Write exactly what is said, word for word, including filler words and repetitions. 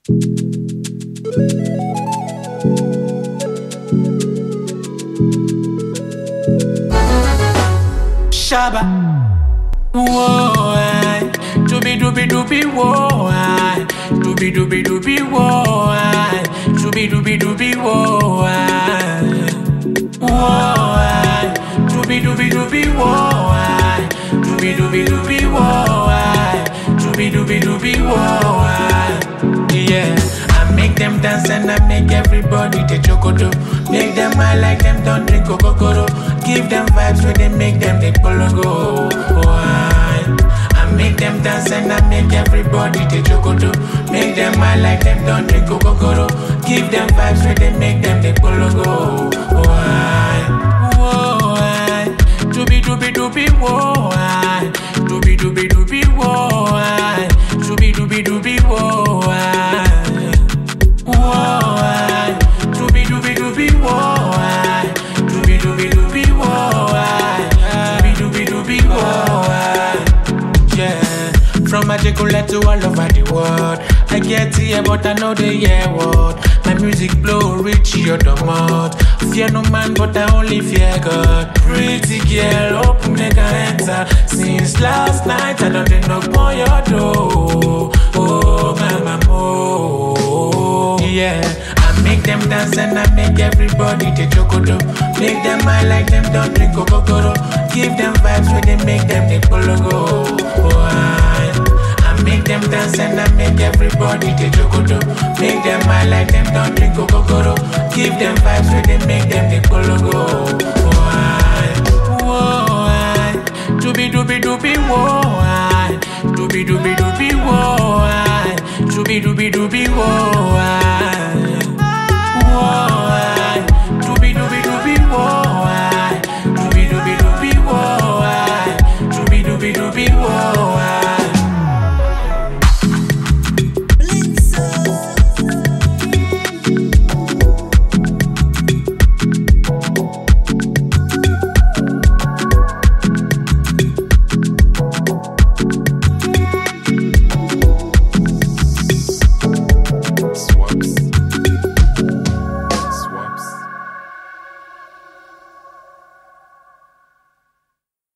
Shaba, whoa, I, doobie doobie doobie, whoa, I, doobie doobie doobie, whoa, I, doobie doobie doobie, whoa, I, whoa, I, doobie doobie doobie, whoa, I, doobie doobie doobie, whoa, I, doobie doobie doobie, whoa, I, yeah. I make them dance and I make everybody take chocodo. Make them high like them don't drink Coca-Cola. Give them vibes where they make them they pologo. Why? I make them dance and I make everybody take chocodo. Make them high like them don't drink Coca-Cola. Give them vibes where they make them they pologo. Why? Whoa, I, doobie doobie doobie, whoa, I, doobie doobie doobie, whoa, I, doobie doobie doobie, whoa, I. Whoa, I, doobie doobie doobie, whoa, I, doobie doobie doobie, whoa, I, doobie doobie doobie, whoa, I. Yeah, from Magicola to all over the world. I get here, but I know they hear what. My music blow reach your domot. Fear no man, but I only fear God. Pretty girl, open make I enter. Since last night, I don't knock on your door. Oh, my mama, oh, yeah. I make them dance and I make everybody take chocodo. Make them high like them don't drink Coca-Cola. Give them vibes where they make them they pologo. Why? I make them dance and I make everybody take chocodo. Make them high like them don't drink Coca-Cola. Give them vibes where they make them they pologo. Why? Whoa, I, doobie doobie doobie, whoa, I, doobie doobie doobie, whoa, I, doobie doobie doobie, whoa, I. Whoa.